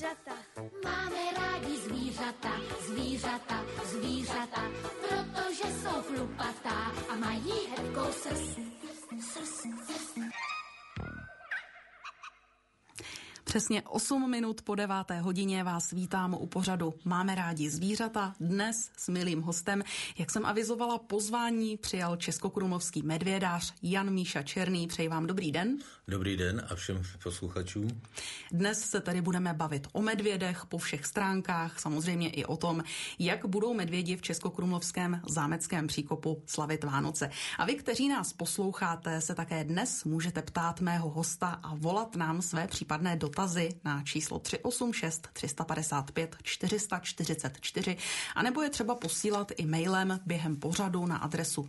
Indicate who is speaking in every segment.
Speaker 1: zvířata.
Speaker 2: Máme rádi zvířata, zvířata, zvířata, protože jsou chlupatá a mají hebkou srst.
Speaker 3: Přesně 8 minut po 9. hodině vás vítám u pořadu Máme rádi zvířata. Dnes s milým hostem, jak jsem avizovala, pozvání přijal českokrumlovský medvědář Jan Míša Černý. Přeji vám dobrý den.
Speaker 4: Dobrý den a všem posluchačům.
Speaker 3: Dnes se tady budeme bavit o medvědech po všech stránkách, samozřejmě i o tom, jak budou medvědi v českokrumlovském zámeckém příkopu slavit Vánoce. A vy, kteří nás posloucháte, se také dnes můžete ptát mého hosta a volat nám své případné dotazy na číslo 386 355 444, anebo je třeba posílat i mailem během pořadu na adresu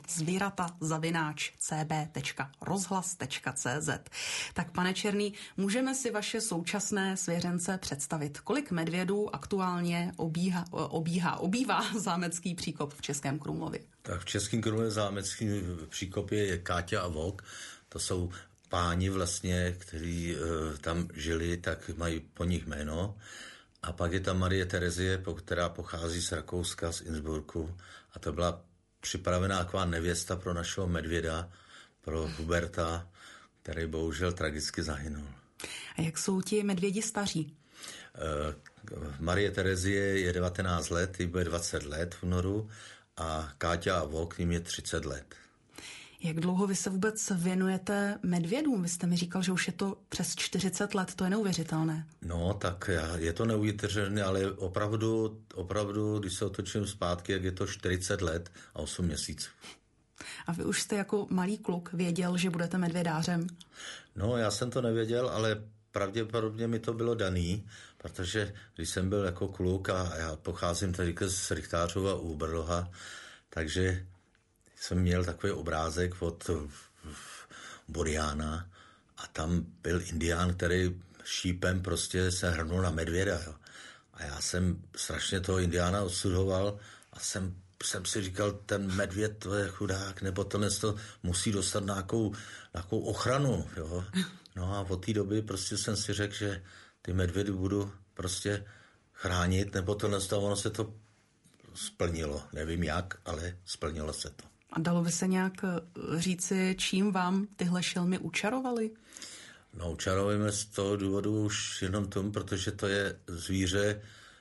Speaker 3: zvirata@cb.rozhlas.cz. Tak pane Černý, můžeme si vaše současné svěřence představit? Kolik medvědů aktuálně obývá zámecký příkop v Českém Krumlově?
Speaker 4: Tak v Českém Krumlově zámecký příkopě je Káťa a Vlk. To jsou páni vlastně, kteří tam žili, tak mají po nich jméno. A pak je tam Marie Terezie, která pochází z Rakouska, z Innsbrucku. A to byla připravená taková nevěsta pro našeho medvěda, pro Huberta, který bohužel tragicky zahynul.
Speaker 3: A jak jsou ti medvědi staří?
Speaker 4: Marie Terezie je 19 let, jí bude 20 let v únoru a Káťa a Vlk jim je 30 let.
Speaker 3: Jak dlouho vy se vůbec věnujete medvědům? Vy jste mi říkal, že už je to přes 40 let, to je neuvěřitelné.
Speaker 4: No, tak je to neuvěřitelné, ale opravdu, když se otočím zpátky, jak je to 40 let a 8 měsíců.
Speaker 3: A vy už jste jako malý kluk věděl, že budete medvědářem?
Speaker 4: No, já jsem to nevěděl, ale pravděpodobně mi to bylo daný, protože když jsem byl jako kluk a já pocházím tady z Rychtářova u Brloha, takže jsem měl takový obrázek od Buriana a tam byl indián, který šípem prostě se hrnul na medvěda. Jo. A já jsem strašně toho indiána odsudoval a jsem si říkal, ten medvěd, to je chudák, nebo to musí dostat nějakou ochranu. Jo. No a od té doby prostě jsem si řekl, že ty medvědy budu prostě chránit, nebo ono se to splnilo. Nevím jak, ale splnilo se to.
Speaker 3: A dalo by se nějak říci, čím vám tyhle šelmy učarovaly?
Speaker 4: No, učarujeme z toho důvodu už jenom tomu, protože to je zvíře,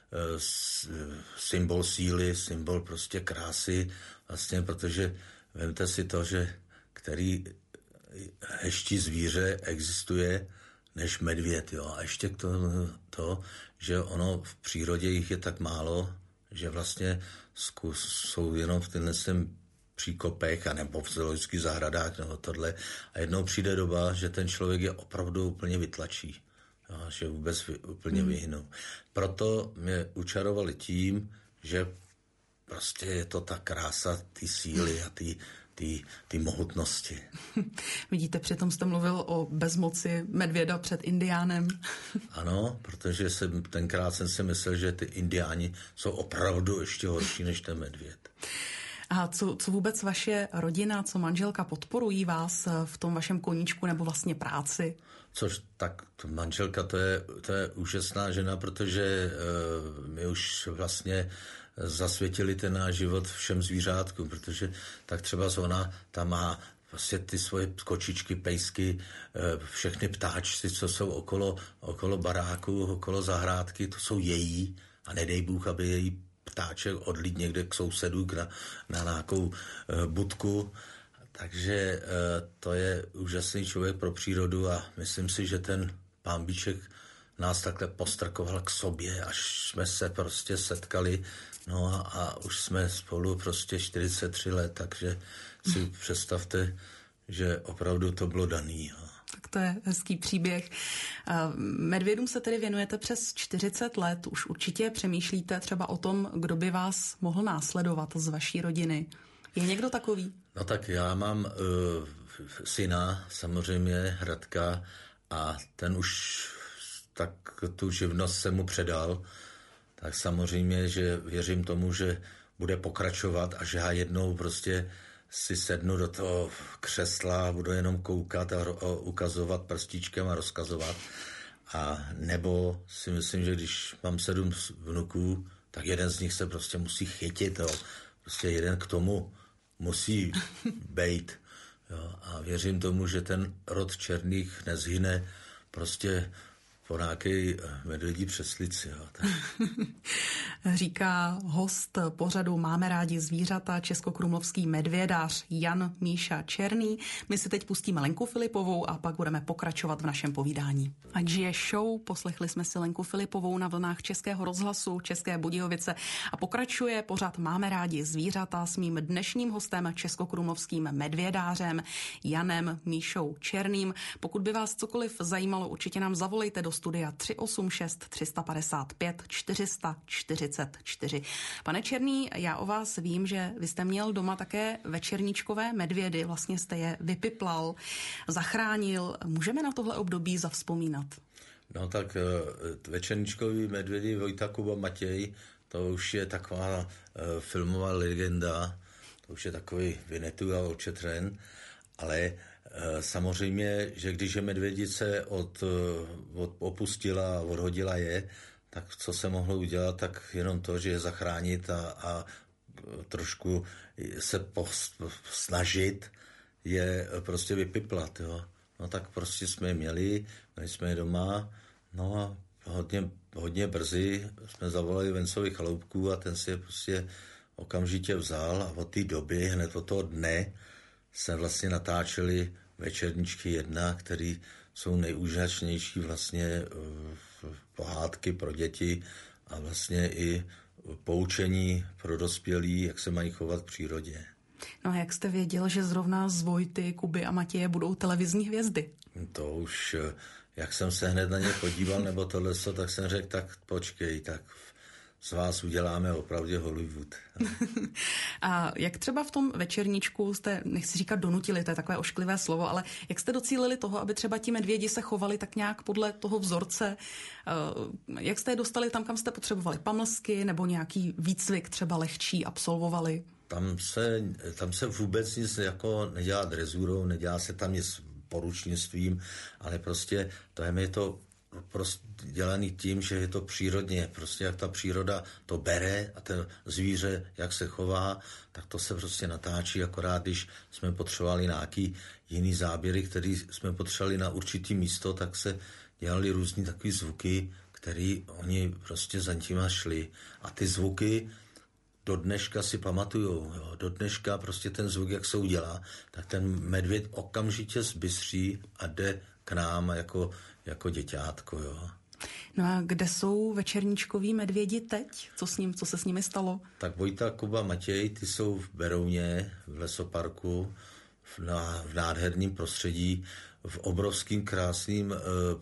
Speaker 4: symbol síly, symbol prostě krásy, vlastně, protože vemte si to, že který ještě zvíře existuje než medvěd, jo. A ještě to, že ono v přírodě jich je tak málo, že vlastně jsou jenom v tenhle příkopech a nebo v zoologických zahradách nebo tohle. A jednou přijde doba, že ten člověk je opravdu úplně vytlačí. Jo, že vůbec úplně vyhynou. Proto mě učarovali tím, že prostě je to ta krása, ty síly a ty mohutnosti.
Speaker 3: Vidíte, přitom jste mluvil o bezmoci medvěda před indiánem.
Speaker 4: Ano, protože tenkrát jsem si myslel, že ty indiáni jsou opravdu ještě horší než ten medvěd.
Speaker 3: A co vůbec vaše rodina, co manželka podporují vás v tom vašem koníčku nebo vlastně práci?
Speaker 4: Což tak manželka to je úžasná žena, protože my už vlastně zasvětili ten náš život všem zvířátkům, protože tak třeba ona tam má vlastně ty svoje kočičky, pejsky, všechny ptáčci, co jsou okolo baráku, okolo zahrádky, to jsou její a nedej Bůh, aby její ptáček odlít někde k sousedu na nějakou budku. Takže to je úžasný člověk pro přírodu a myslím si, že ten pánbíček nás takhle postrkoval k sobě, až jsme se prostě setkali. No a už jsme spolu prostě 43 let, takže si představte, že opravdu to bylo daný.
Speaker 3: Tak to je hezký příběh. Medvědům se tedy věnujete přes 40 let. Už určitě přemýšlíte třeba o tom, kdo by vás mohl následovat z vaší rodiny. Je někdo takový?
Speaker 4: No tak já mám syna, samozřejmě Hradka, a ten už tak tu živnost se mu předal. Tak samozřejmě, že věřím tomu, že bude pokračovat a že já jednou prostě si sednu do toho křesla a budu jenom koukat a ukazovat prstíčkem a rozkazovat. A nebo si myslím, že když mám 7 vnuků, tak jeden z nich se prostě musí chytit, jo. Prostě jeden k tomu musí bejt. Jo. A věřím tomu, že ten rod Černých nezhyne prostě po nějaké medvědí přeslici. Jo.
Speaker 3: Říká host pořadu Máme rádi zvířata, českokrumlovský medvědář Jan Míša Černý. My si teď pustíme Lenku Filipovou a pak budeme pokračovat v našem povídání. Ať žije show, poslechli jsme si Lenku Filipovou na vlnách Českého rozhlasu, České Budějovice a pokračuje pořad Máme rádi zvířata s mým dnešním hostem českokrumlovským medvědářem Janem Míšou Černým. Pokud by vás cokoliv zajímalo, určitě nám zavolejte do studia 386 355 444. Pane Černý, já o vás vím, že vy jste měl doma také večerníčkové medvědy, vlastně jste je vypiplal, zachránil. Můžeme na tohle období zavzpomínat?
Speaker 4: No tak večerníčkový medvědy Vojta, Kuba, Matěj, to už je taková filmová legenda, to už je takový Winnetou a očetřen, ale samozřejmě, že když je medvědice opustila a odhodila je, tak co se mohlo udělat, tak jenom to, že je zachránit a trošku se snažit je prostě vypiplat. Jo. No tak prostě jsme je měli jsme je doma, no a hodně brzy jsme zavolali Vencovi Chaloupku a ten si je prostě okamžitě vzal a od té doby, hned od toho dne, se vlastně natáčeli večerníčky 1, které jsou nejúžasnější vlastně pohádky pro děti a vlastně i poučení pro dospělí, jak se mají chovat v přírodě.
Speaker 3: No a jak jste věděl, že zrovna z Vojty, Kuby a Matěje budou televizní hvězdy?
Speaker 4: To už, jak jsem se hned na ně podíval, nebo tohle, tak jsem řekl, tak počkej, tak z vás uděláme opravdu Hollywood.
Speaker 3: A jak třeba v tom večerníčku jste, nechci říkat donutili, to je takové ošklivé slovo, ale jak jste docílili toho, aby třeba ti medvědi se chovali tak nějak podle toho vzorce? Jak jste je dostali tam, kam jste potřebovali? Pamlsky nebo nějaký výcvik třeba lehčí absolvovali?
Speaker 4: Tam se vůbec nic jako nedělá drezurou, nedělá se tam nic poručnictvím, ale prostě to je to prostě dělaný tím, že je to přírodně, prostě jak ta příroda to bere a ten zvíře, jak se chová, tak to se prostě natáčí, akorát když jsme potřebovali nějaký jiný záběry, který jsme potřebovali na určitý místo, tak se dělali různý takový zvuky, který oni prostě za těma šli. A ty zvuky do dneška si pamatujou, jo. Do dneška prostě ten zvuk, jak se udělá, tak ten medvěd okamžitě zbystří a jde k nám jako děťátko, jo.
Speaker 3: No a kde jsou večerníčkoví medvědi teď? Co se s nimi stalo?
Speaker 4: Tak Vojta, Kuba, Matěj, ty jsou v Berouně, v lesoparku, v nádherném prostředí, v obrovským krásným,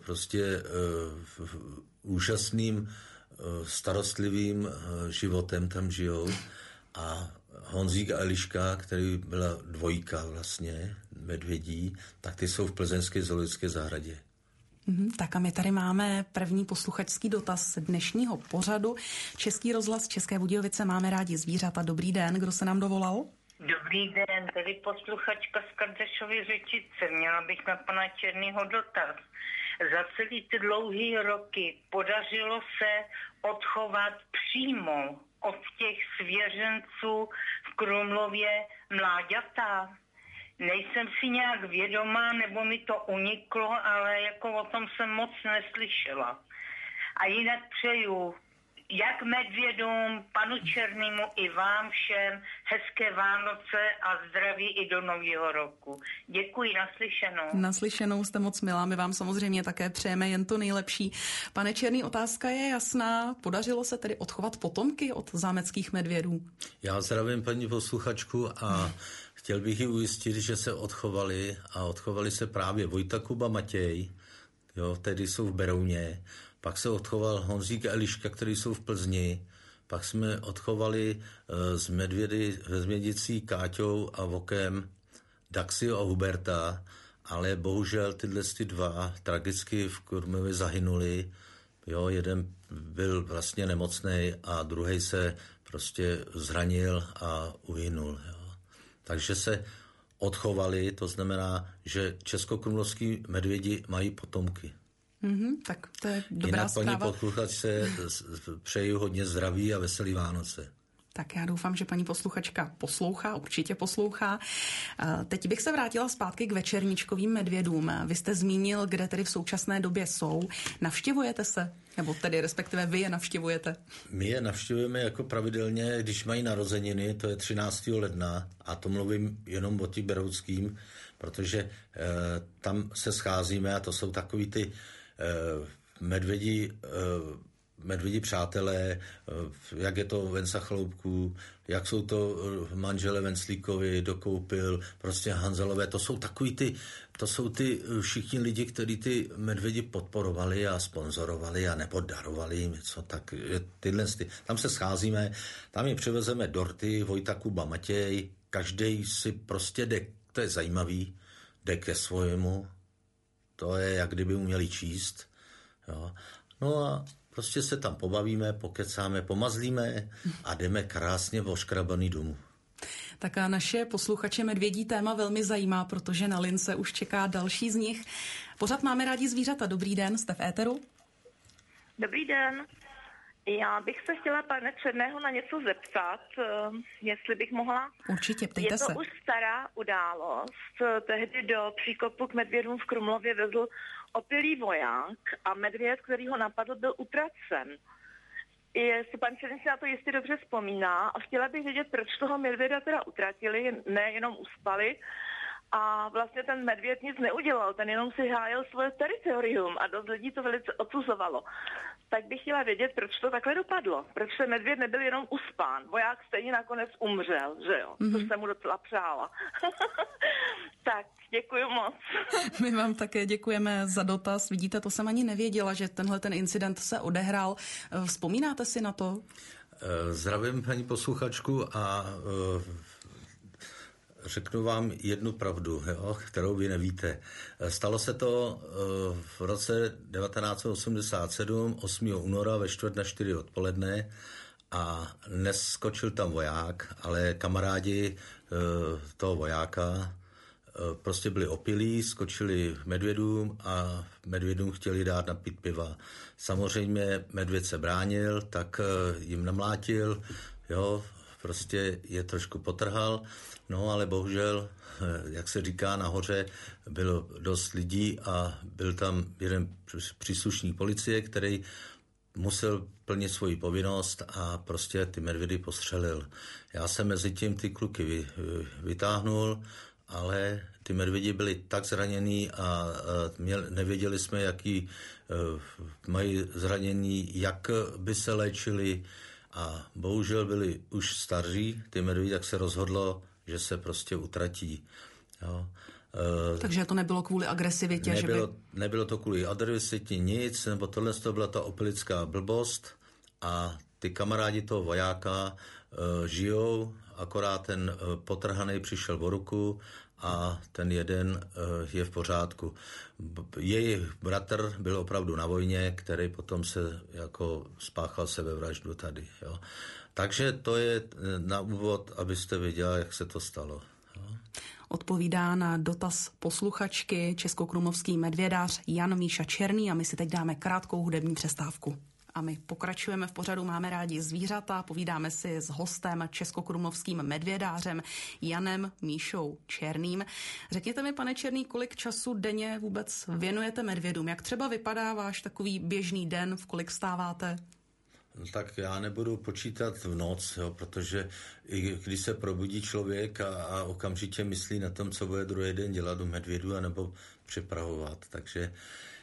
Speaker 4: úžasným, starostlivým životem tam žijou. A Honzík a Eliška, který byla dvojka vlastně, medvědí, tak ty jsou v plzeňské zoologické zahradě.
Speaker 3: Tak a my tady máme první posluchačský dotaz dnešního pořadu. Český rozhlas České Budějovice, Máme rádi zvířata. Dobrý den, kdo se nám dovolal?
Speaker 1: Dobrý den, tady posluchačka z Kardešovy Řečice. Měla bych na pana Černýho dotaz. Za celý ty dlouhý roky podařilo se odchovat přímo od těch svěřenců v Krumlově mláďata. Nejsem si nějak vědomá, nebo mi to uniklo, ale jako o tom jsem moc neslyšela. A jinak přeju jak medvědům, panu Černýmu i vám všem hezké Vánoce a zdraví i do nového roku. Děkuji, naslyšenou.
Speaker 3: Naslyšenou, jste moc milá, my vám samozřejmě také přejeme jen to nejlepší. Pane Černý, otázka je jasná. Podařilo se tedy odchovat potomky od zámeckých medvědů?
Speaker 4: Já zdravím paní posluchačku a chtěl bych ji ujistit, že se odchovali se právě Vojta, Kuba, Matěj, jo, tedy jsou v Berouně. Pak se odchoval Honzík a Eliška, který jsou v Plzni. Pak jsme odchovali z medvědy ve Změdicí Káťou a Vokem Daxio a Huberta, ale bohužel tyhle dva tragicky v Krumlově zahynuli. Jo, jeden byl vlastně nemocnej a druhý se prostě zranil a uhynul. Jo. Takže se odchovali, to znamená, že českokrumlovský medvědi mají potomky.
Speaker 3: Tak to je dobrá
Speaker 4: jinak
Speaker 3: zpráva.
Speaker 4: paní posluchačce přeju hodně zdraví a veselý Vánoce.
Speaker 3: Tak já doufám, že paní posluchačka poslouchá, určitě poslouchá. Teď bych se vrátila zpátky k večerníčkovým medvědům. Vy jste zmínil, kde tedy v současné době jsou. Navštěvujete se? Nebo tedy respektive vy je navštěvujete?
Speaker 4: My je navštěvujeme jako pravidelně, když mají narozeniny, to je 13. ledna, a to mluvím jenom o těch berouckým, protože tam se scházíme a to jsou takový ty medvědi přátelé, jak je to Venca Chloupků, jak jsou to manžele Venclíkovi, Dokoupil, prostě Hanzelové, to jsou ty všichni lidi, kteří ty medvědi podporovali a sponzorovali a nebo darovali jim něco, tak tam se scházíme, tam je přivezeme dorty, Vojta, Kuba, Matěj, každej si prostě jde, to je zajímavý, jde ke svojemu, to je, jak kdyby uměli číst, jo. No a prostě se tam pobavíme, pokecáme, pomazlíme a jdeme krásně oškrabaný domů.
Speaker 3: Tak a naše posluchače medvědí téma velmi zajímá, protože na lince už čeká další z nich. Pořád máme rádi zvířata. Dobrý den, jste v éteru?
Speaker 5: Dobrý den. Já bych se chtěla pane Černého na něco zeptat, jestli bych mohla.
Speaker 3: Určitě, ptejte se.
Speaker 5: Je to už stará událost. Tehdy do příkopu k medvědům v Krumlově vezl opilý voják a medvěd, který ho napadl, byl utracen. Pan Černý si na to jistě dobře vzpomíná a chtěla bych vědět, proč toho medvěda teda utratili, nejenom uspali. A vlastně ten medvěd nic neudělal, ten jenom si hájil svoje teritorium a dost lidí to velice odsuzovalo. Tak bych chtěla vědět, proč to takhle dopadlo. Proč se medvěd nebyl jenom uspán. Voják stejně nakonec umřel, že jo? Což jsem mu docela přála. Tak, děkuji moc.
Speaker 3: My vám také děkujeme za dotaz. Vidíte, to jsem ani nevěděla, že tenhle ten incident se odehrál. Vzpomínáte si na to?
Speaker 4: Zdravím paní posluchačku a řeknu vám jednu pravdu, jo, kterou vy nevíte. Stalo se to v roce 1987, 8. února ve 3:45 odpoledne a neskočil tam voják, ale kamarádi toho vojáka prostě byli opilí, skočili medvědům a medvědům chtěli dát napít piva. Samozřejmě medvěd se bránil, tak jim namlátil, jo, prostě je trošku potrhal, no ale bohužel, jak se říká, nahoře bylo dost lidí a byl tam jeden příslušník policie, který musel plnit svoji povinnost a prostě ty medvědy postřelil. Já jsem mezi tím ty kluky vytáhnul, ale ty medvědi byli tak zraněný a nevěděli jsme, jaký mají zranění, jak by se léčili a bohužel byli už staří, ty medvědi, tak se rozhodlo, že se prostě utratí. Jo.
Speaker 3: Takže to nebylo kvůli agresivitě?
Speaker 4: Nebylo to kvůli agresivitě nic, nebo tohle to byla ta opilická blbost a ty kamarádi toho vojáka žijou, akorát ten potrhaný přišel o ruku a ten jeden je v pořádku. Jejich bratr byl opravdu na vojně, který potom se jako spáchal sebevraždu tady. Jo. Takže to je na úvod, abyste věděla, jak se to stalo. Jo.
Speaker 3: Odpovídá na dotaz posluchačky českokrumlovský medvědář Jan Míša Černý a my si teď dáme krátkou hudební přestávku. A my pokračujeme v pořadu Máme rádi zvířata, povídáme si s hostem českokrumlovským medvědářem Janem Míšou Černým. Řekněte mi, pane Černý, kolik času denně vůbec věnujete medvědům? Jak třeba vypadá váš takový běžný den, v kolik vstáváte?
Speaker 4: No, tak já nebudu počítat v noc, jo, protože i když se probudí člověk a okamžitě myslí na tom, co bude druhý den dělat u medvědu anebo připravovat. Takže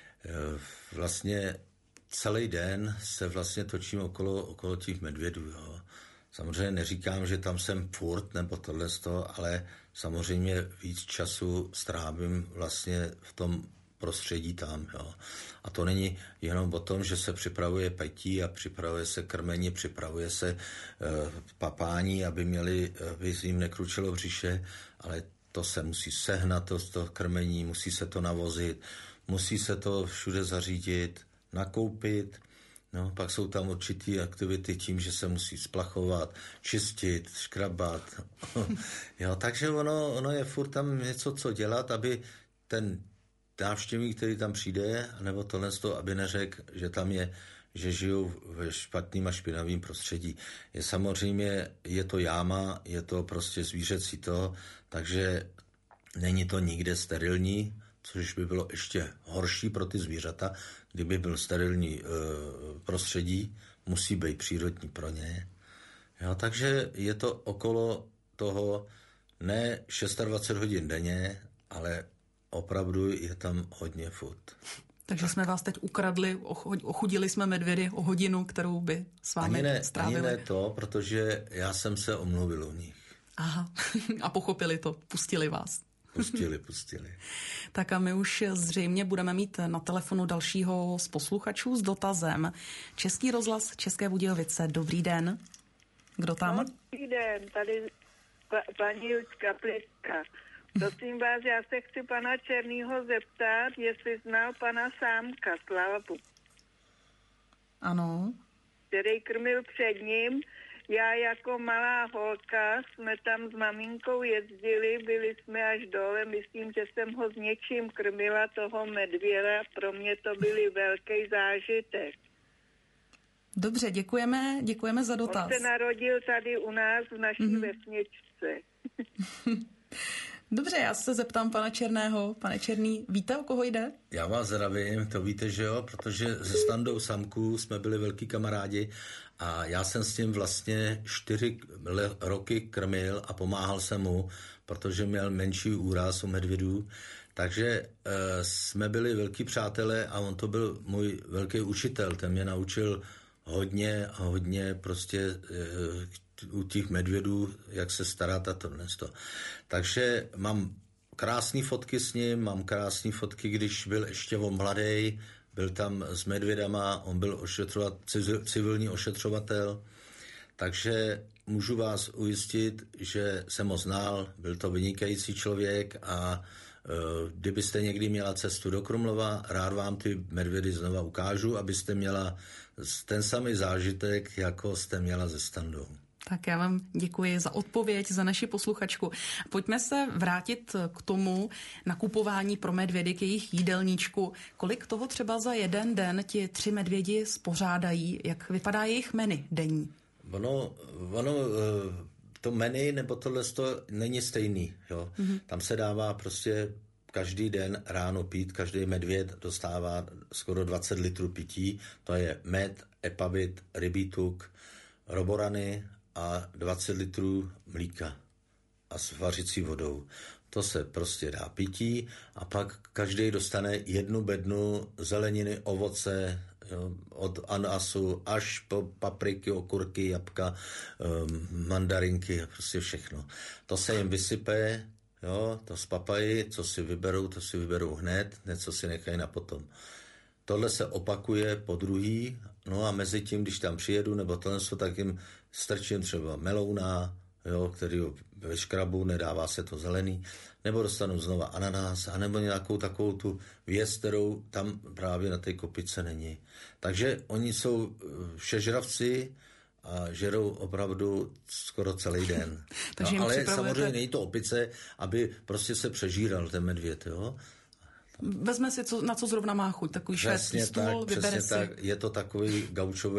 Speaker 4: vlastně celý den se vlastně točím okolo těch medvědů. Jo. Samozřejmě neříkám, že tam jsem furt nebo tohle z toho, ale samozřejmě víc času strávím vlastně v tom prostředí tam. Jo. A to není jenom o tom, že se připravuje pití a připravuje se krmení, připravuje se papání, aby jim nekručilo břiše, ale to se musí sehnat, to krmení, musí se to navozit, musí se to všude zařídit, nakoupit, no, pak jsou tam určitý aktivity tím, že se musí splachovat, čistit, škrabat. Jo, takže ono je furt tam něco, co dělat, aby ten návštěvník, který tam přijde, nebo tohle z toho, aby neřekl, že tam je, že žijou ve špatným a špinavým prostředí. Je to jáma, je to prostě zvířecí to, takže není to nikde sterilní, což by bylo ještě horší pro ty zvířata, kdyby byl sterilní prostředí, musí být přírodní pro ně. Jo, takže je to okolo toho ne 26 hodin denně, ale opravdu je tam hodně furt.
Speaker 3: Takže jsme vás teď ukradli, ochudili jsme medvědy o hodinu, kterou by s vámi strávili.
Speaker 4: Ani ne to, protože já jsem se omluvil u nich.
Speaker 3: Aha, a pochopili to, pustili vás.
Speaker 4: Pustili.
Speaker 3: Tak a my už zřejmě budeme mít na telefonu dalšího z posluchačů s dotazem. Český rozhlas České Budějovice, dobrý den. Kdo tam?
Speaker 6: Dobrý den, tady paní Jučka Pliska. Prosím vás, já se chci pana Černýho zeptat, jestli znal pana Sámka Slavu.
Speaker 3: Ano.
Speaker 6: Který krmil před ním. Já jako malá holka jsme tam s maminkou jezdili, byli jsme až dole, myslím, že jsem ho s něčím krmila, toho medvěda, pro mě to byl velký zážitek.
Speaker 3: Dobře, děkujeme za dotaz.
Speaker 6: On se narodil tady u nás v naší vesničce.
Speaker 3: Dobře, já se zeptám pana Černého. Pane Černý, víte, o koho jde?
Speaker 4: Já vás zdravím, to víte, že jo, protože se Standou Samků jsme byli velký kamarádi a já jsem s tím vlastně 4 roky krmil a pomáhal jsem mu, protože měl menší úraz u medvědů, takže jsme byli velký přátelé a on to byl můj velký učitel, ten mě naučil hodně prostě u těch medvědů, jak se starat a tohle. Takže mám krásné fotky s ním, mám krásné fotky, když byl ještě mladý, byl tam s medvědama, on byl civilní ošetřovatel, takže můžu vás ujistit, že jsem ho znal, byl to vynikající člověk a kdybyste někdy měla cestu do Krumlova, rád vám ty medvědy znova ukážu, abyste měla ten samý zážitek, jako jste měla se Standou.
Speaker 3: Tak já vám děkuji za odpověď, za naši posluchačku. Pojďme se vrátit k tomu nakupování pro medvědy, k jejich jídelníčku. Kolik toho třeba za jeden den ti 3 medvědi spořádají? Jak vypadá jejich menu denní?
Speaker 4: Ono to menu nebo tohle není stejný. Jo? Mm-hmm. Tam se dává prostě každý den ráno pít, každý medvěd dostává skoro 20 litrů pití. To je med, epavit, rybí tuk, roborany a 20 litrů mlíka a s vařicí vodou. To se prostě dá pití a pak každý dostane 1 bednu zeleniny, ovoce, jo, od anasu až po papriky, okurky, jabka, mandarinky a prostě všechno. To se jim vysype, jo, to spapají, co si vyberou hned, něco si nechají na potom. Tohle se opakuje po druhý, no a mezi tím, když tam přijedu, nebo tohle, tak jim strčím třeba melouna, jo, který ve škrabu, nedává se to zelený, nebo dostanu znova ananas, anebo nějakou takovou tu věc, kterou tam právě na té kopice není. Takže oni jsou všežravci a žerou opravdu skoro celý den.
Speaker 3: Takže
Speaker 4: no, ale samozřejmě není to opice, aby prostě se přežíral ten medvěd, jo.
Speaker 3: Vezme si, na co zrovna má chuť, takový švédský stůl, vybere si. Tak,
Speaker 4: je to takový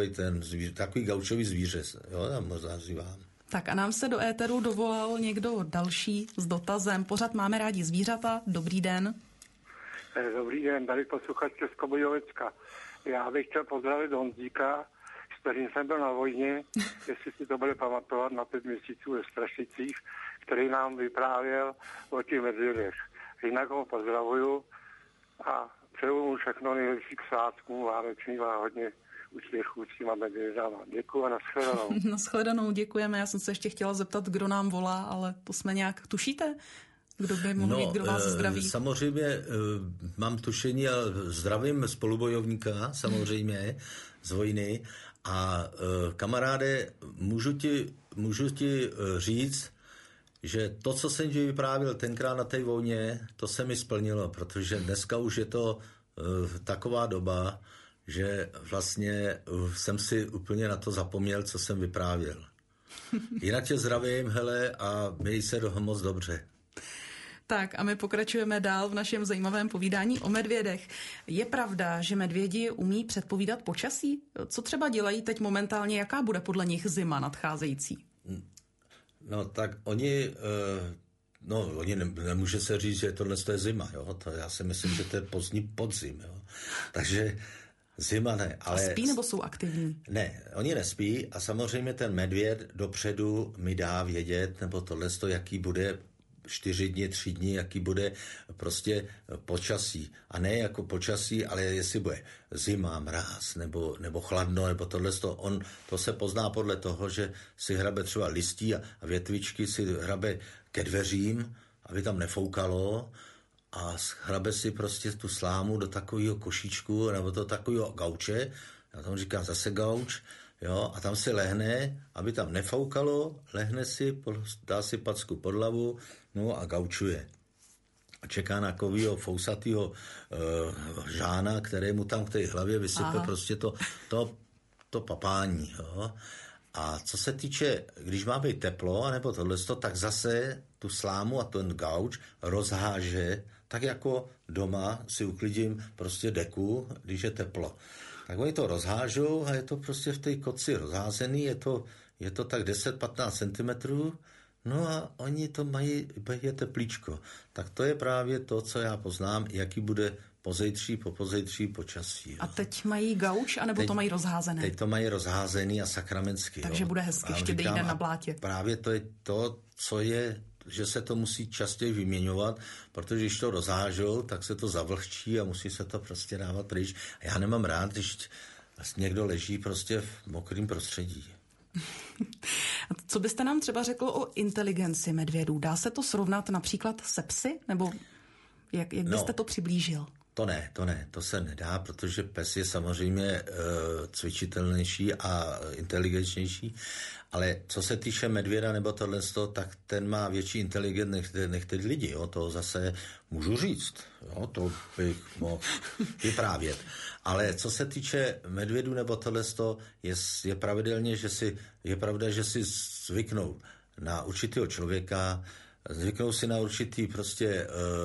Speaker 4: gaučový zvíře, jo, tam možná nazývám.
Speaker 3: Tak a nám se do éteru dovolal někdo další s dotazem. Pořád máme rádi zvířata. Dobrý den.
Speaker 7: Dobrý den, tady posluchač Českobudějovicka. Já bych chtěl pozdravit Honzíka, s kterým jsem byl na vojně, jestli si to bude pamatovat, na 5 měsíců ve Strašicích, který nám vyprávěl o těch medvědech. Jinak ho pozdravuju a přeju mu všechno nejlepší k svátkům vánočním a hodně úspěchů s těma medvědama. Děkuji a nashledanou.
Speaker 3: Nashledanou, děkujeme. Já jsem se ještě chtěla zeptat, kdo nám volá, ale to jsme nějak tušíte? Kdo by mohl být, kdo vás zdraví? Samozřejmě
Speaker 4: mám tušení a zdravím spolubojovníka, samozřejmě, z vojny. A kamaráde, můžu ti říct, že to, co jsem ti vyprávěl tenkrát na té vojně, to se mi splnilo, protože dneska už je to taková doba, že vlastně jsem si úplně na to zapomněl, co jsem vyprávěl. Jinak tě zdravím, hele, a měj se moc dobře.
Speaker 3: Tak a my pokračujeme dál v našem zajímavém povídání o medvědech. Je pravda, že medvědi umí předpovídat počasí? Co třeba dělají teď momentálně, jaká bude podle nich zima nadcházející?
Speaker 4: No tak oni nemůže se říct, že tohle je zima, jo? To já si myslím, že to je pozdní podzim, jo? Takže zima ne. Ale
Speaker 3: a spí nebo jsou aktivní?
Speaker 4: Ne, oni nespí a samozřejmě ten medvěd dopředu mi dá vědět, nebo tohle, jaký bude 4 dny, 3 dny, jaký bude prostě počasí. A ne jako počasí, ale jestli bude zima, mráz, nebo chladno, nebo tohle. To se pozná podle toho, že si hrabe třeba listí a větvičky si hrabe ke dveřím, aby tam nefoukalo, a hrabe si prostě tu slámu do takového košíčku nebo do takového gauče, já tomu říkám zase gauč, jo, a tam si lehne, aby tam nefoukalo, lehne si, dá si packu pod hlavu, no a gaučuje. A čeká na takového fousatýho žána, který mu tam k té hlavě vysype prostě to papání, jo. A co se týče, když má být teplo, anebo tohleto, tak zase tu slámu a ten gauč rozháže, tak jako doma si uklidím prostě deku, když je teplo. Tak oni to rozhážou a je to prostě v té koci rozházený, je to tak 10-15 cm, no a oni to mají, je teplíčko. Tak to je právě to, co já poznám, jaký bude pozejtří počasí. Jo.
Speaker 3: A teď mají gauč, anebo to mají rozházené?
Speaker 4: Teď to mají rozházený a sakramentsky.
Speaker 3: Takže bude hezky, štědrý den na blátě.
Speaker 4: Právě to je to, co je, že se to musí častěji vyměňovat, protože když to rozhážou, tak se to zavlhčí a musí se to prostě dávat pryč. A já nemám rád, když někdo leží prostě v mokrém prostředí.
Speaker 3: Co byste nám třeba řekl o inteligenci medvědů? Dá se to srovnat například se psy? Nebo jak byste to přiblížil?
Speaker 4: To se nedá, protože pes je samozřejmě cvičitelnější a inteligentnější, ale co se týče medvěda nebo tohle, tak ten má větší inteligent než ty lidi, jo? To zase můžu říct, jo? To bych mohl vyprávět. Ale co se týče medvědů nebo tohle, je pravidelně, je pravda, že si zvyknou na určitého člověka, zvyknou si na určitý prostě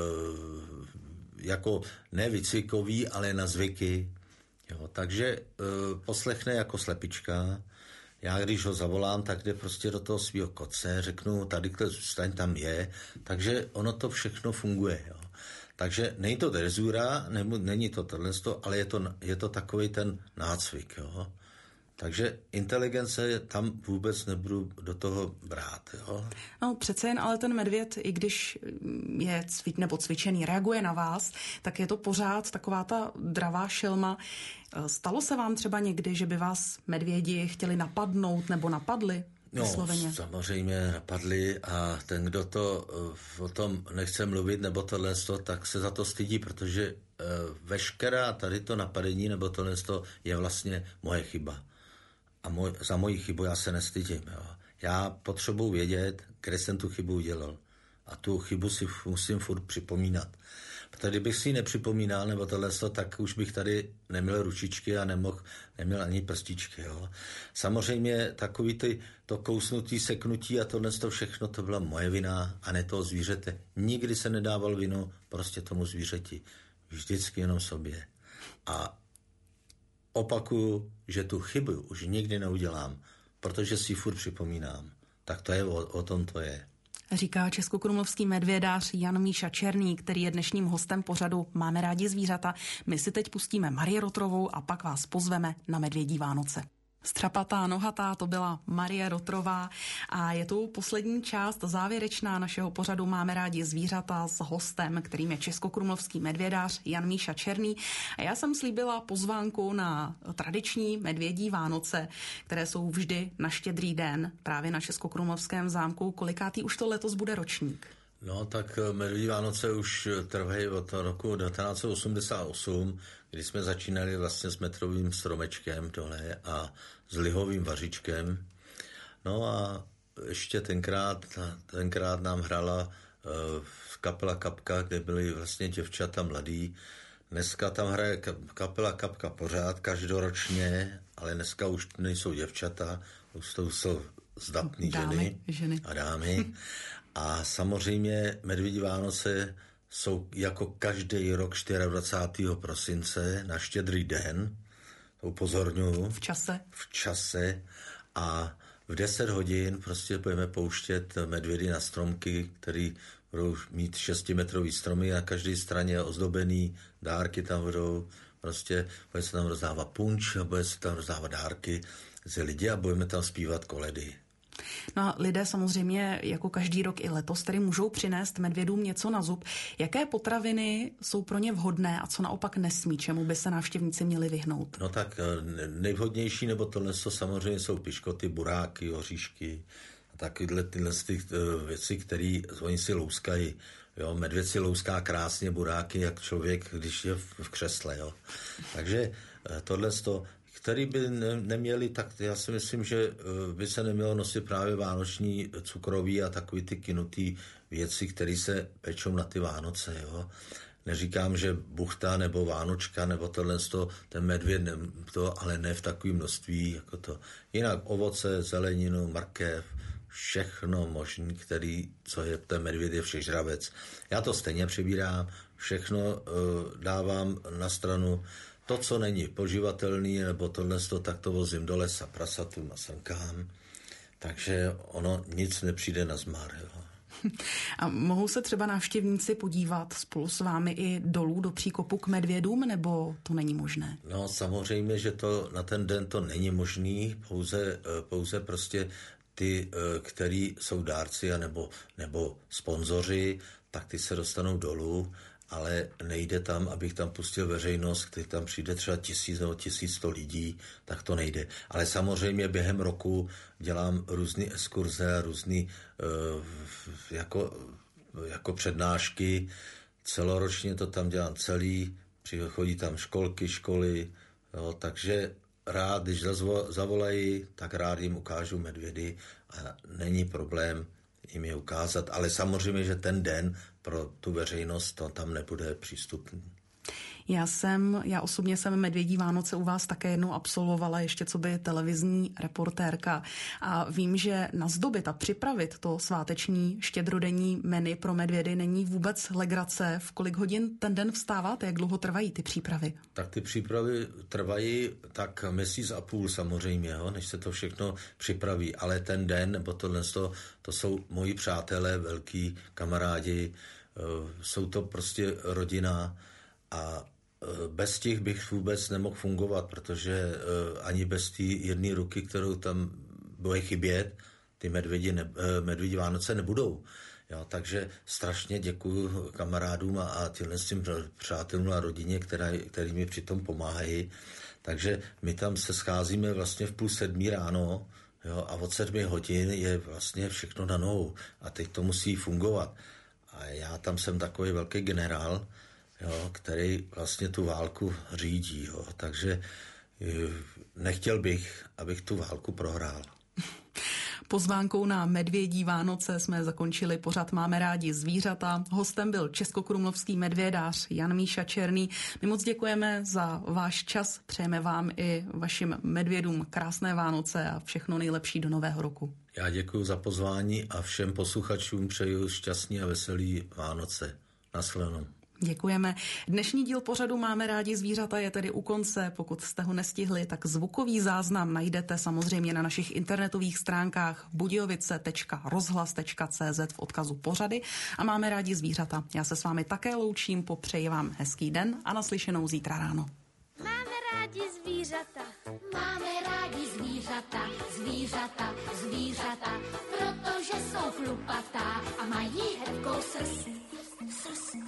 Speaker 4: jako ne výcvikový, ale na zvyky. Jo, takže poslechne jako slepička. Já když ho zavolám, tak jde prostě do toho svého koce, řeknu, tady zůstaň, tam je. Takže ono to všechno funguje. Jo. Takže není to drezura, není to tohle, ale je to takový ten nácvik. Jo. Takže inteligence tam vůbec nebudu do toho brát. Jo?
Speaker 3: No přece jen, ale ten medvěd, i když je cvičený, reaguje na vás, tak je to pořád taková ta dravá šelma. Stalo se vám třeba někdy, že by vás medvědi chtěli napadnout nebo napadli?
Speaker 4: No, samozřejmě napadli a ten, kdo to o tom nechce mluvit nebo tohle, tak se za to stydí, protože veškerá tady to napadení nebo tohle je vlastně moje chyba. A za moji chybu já se nestydím. Jo. Já potřebuji vědět, kde jsem tu chybu udělal. A tu chybu si musím furt připomínat. Protože kdybych si ji nepřipomínal, nebo tohle, tak už bych tady neměl ručičky a neměl ani prstičky. Jo. Samozřejmě takový to kousnutí, seknutí a tohle všechno, to byla moje vina a ne toho zvířete. Nikdy se nedával vinu prostě tomu zvířeti. Vždycky jenom sobě. A opakuju, že tu chybu už nikdy neudělám, protože si ji furt připomínám. Tak to je, o tom to je.
Speaker 3: Říká českokrumlovský medvědář Jan Míša Černý, který je dnešním hostem pořadu Máme rádi zvířata. My si teď pustíme Marii Rotrovou a pak vás pozveme na Medvědí Vánoce. Střapatá, nohatá, to byla Marie Rotrová a je tu poslední část závěrečná našeho pořadu Máme rádi zvířata s hostem, kterým je českokrumlovský medvědář Jan Míša Černý. A já jsem slíbila pozvánku na tradiční Medvědí Vánoce, které jsou vždy na Štědrý den, právě na Českokrumlovském zámku. Kolikátý už to letos bude ročník?
Speaker 4: No tak Medvědí Vánoce už trvají od roku 1988, kdy jsme začínali vlastně s metrovým stromečkem tohle a s lihovým vařičkem. No a ještě tenkrát nám hrála kapela Kapka, kde byly vlastně děvčata mladý. Dneska tam hraje kapela Kapka pořád, každoročně, ale dneska už nejsou děvčata, už to jsou zdatné
Speaker 3: ženy
Speaker 4: a dámy. A samozřejmě Medvědí Vánoce jsou jako každý rok 24. prosince na Štědrý den, to upozorňuji. V čase a v 10 hodin prostě budeme pouštět medvědy na stromky, který budou mít 6metrový stromy a na každé straně je ozdobený, dárky tam budou, prostě bude se tam rozdávat punč a bude se tam rozdávat dárky ze lidi a budeme tam zpívat koledy.
Speaker 3: No a lidé samozřejmě jako každý rok i letos tedy můžou přinést medvědům něco na zub. Jaké potraviny jsou pro ně vhodné a co naopak nesmí, čemu by se návštěvníci měli vyhnout?
Speaker 4: No tak nejvhodnější nebo tohle samozřejmě jsou piškoty, buráky, oříšky a takovéhle tyhle věci, které oni si louskají. Jo, medvěd si louská krásně buráky, jak člověk, když je v křesle. Jo. Takže tohleto, který by neměli, tak já si myslím, že by se nemělo nosit právě vánoční cukroví a takový ty kynutý věci, které se pečou na ty Vánoce. Jo. Neříkám, že buchta nebo vánočka nebo tohle, ten medvěd, ale ne v takovém množství jako to. Jinak ovoce, zeleninu, markev, všechno možný, co je ten medvěd, je všežravec. Já to stejně přebírám, všechno dávám na stranu. To, co není poživatelný, nebo tohle, tak to vozím do lesa prasatům a srnkám. Takže ono nic nepřijde na zmar. Jo.
Speaker 3: A mohou se třeba návštěvníci podívat spolu s vámi i dolů do příkopu k medvědům, nebo to není možné?
Speaker 4: No samozřejmě, že to na ten den to není možný, pouze prostě ty, který jsou dárci nebo sponzoři, tak ty se dostanou dolů, ale nejde tam, abych tam pustil veřejnost, který tam přijde třeba 1000 nebo 1100 lidí, tak to nejde. Ale samozřejmě během roku dělám různé exkurze, různé jako přednášky. Celoročně to tam dělám celý, chodí tam školy, jo, takže rád, když zavolají, tak rád jim ukážu medvědy a není problém jim je ukázat, ale samozřejmě, že ten den pro tu veřejnost to tam nebude přístupný.
Speaker 3: Já osobně jsem Medvědí Vánoce u vás také jednou absolvovala, ještě coby televizní reportérka. A vím, že nazdobit a připravit to sváteční štědrodenní menu pro medvědy není vůbec legrace. V kolik hodin ten den vstáváte? Jak dlouho trvají ty přípravy?
Speaker 4: Tak ty přípravy trvají tak 1,5 měsíce samozřejmě, jo, než se to všechno připraví. Ale ten den, nebo to jsou moji přátelé, velký kamarádi, jsou to prostě rodina a bez těch bych vůbec nemohl fungovat, protože ani bez té jedné ruky, kterou tam bude chybět, ty medvědí Vánoce nebudou. Jo, takže strašně děkuju kamarádům a těm přátelům a rodině, který mi přitom pomáhají. Takže my tam se scházíme vlastně v 6:30 ráno, jo, a od 7 hodin je vlastně všechno na nohou. A teď to musí fungovat. A já tam jsem takový velký generál, jo, který vlastně tu válku řídí. Jo. Takže nechtěl bych, abych tu válku prohrál.
Speaker 3: Pozvánkou na Medvědí Vánoce jsme zakončili pořad Máme rádi zvířata. Hostem byl českokrumlovský medvědář Jan Míša Černý. My moc děkujeme za váš čas. Přejeme vám i vašim medvědům krásné Vánoce a všechno nejlepší do nového roku.
Speaker 4: Já děkuji za pozvání a všem posluchačům přeju šťastný a veselý Vánoce. Nashledanou.
Speaker 3: Děkujeme. Dnešní díl pořadu Máme rádi zvířata je tedy u konce. Pokud jste ho nestihli, tak zvukový záznam najdete samozřejmě na našich internetových stránkách budějovice.rozhlas.cz v odkazu pořady a Máme rádi zvířata. Já se s vámi také loučím, popřeji vám hezký den a naslyšenou zítra ráno.
Speaker 2: Máme rádi zvířata. Máme rádi zvířata, zvířata, zvířata, protože jsou chlupatá a mají hebkou srst.